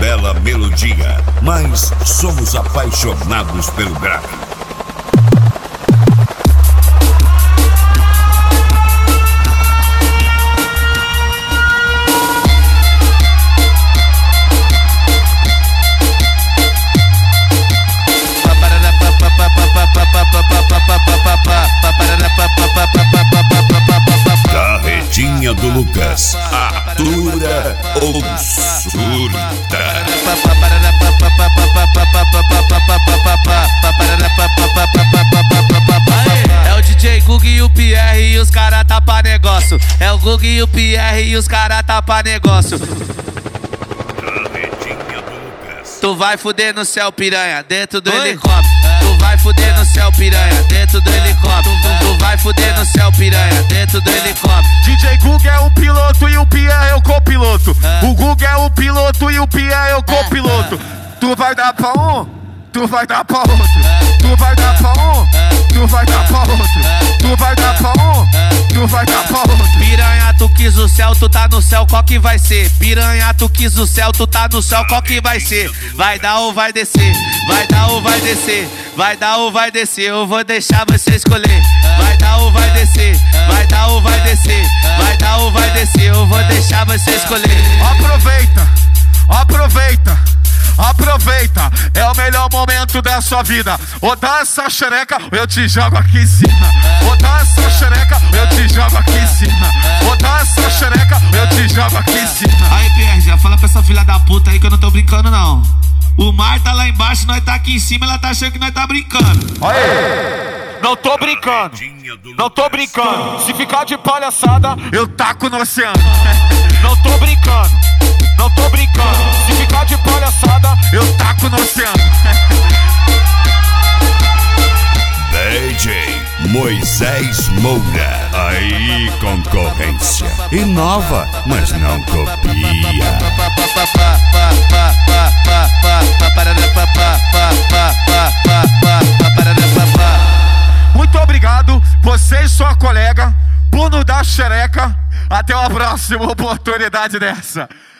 bela melodia, mas somos apaixonados pelo grave. Carretinha do Lucas, atura ou surta. É o DJ Gug e o Pierre e os cara tapa negócio. É o Gug e o Pierre e os cara tapa negócio. Carretinha do Lucas. Tu vai fuder no céu, piranha, dentro do helicóptero. Tu vai fuder no céu, piranha, dentro do helicóptero. Tu vai fuder no céu, piranha, dentro do helicóptero. DJ Gug é o piloto e o Pierre é o copiloto. O Gug é o piloto e o Pierre é o copiloto. Tu vai dar pra um, tu vai dar pra outro. Tu vai dar pra um, tu vai dar pra outro. Tu vai dar pra um, tu vai dar pra outro. Piranha, tu quis o céu, tu tá no céu, qual que vai ser? Piranha, tu quis o céu, tu tá no céu, qual que vai ser? Vai dar ou vai descer? Vai dar ou vai descer? Vai dar ou vai descer? Eu vou deixar você escolher. Vai dar ou vai descer? Vai dar ou vai descer? Vai dar ou vai descer? Eu vou deixar você escolher. Aproveita, aproveita, aproveita. É o melhor momento da sua vida. Ou dá essa xereca, ou eu te jogo aqui em cima. Ou dá essa xereca, ou eu te jogo aqui em cima. Ou dá essa xereca, ou eu te jogo aqui em cima. Aí, Pierre, já fala pra essa filha da puta aí que eu não tô brincando, não. O mar tá lá embaixo, nós tá aqui em cima, ela tá achando que nós tá brincando. Aê! Não tô brincando, não tô brincando. Se ficar de palhaçada, eu taco no oceano. Não tô brincando, não tô brincando. Se ficar de palhaçada, eu taco no oceano. DJ Moisés Moura. Aí, concorrência. Inova, mas não copia. Muito obrigado, você e sua colega, Bruno da Xereca. Até uma próxima oportunidade dessa.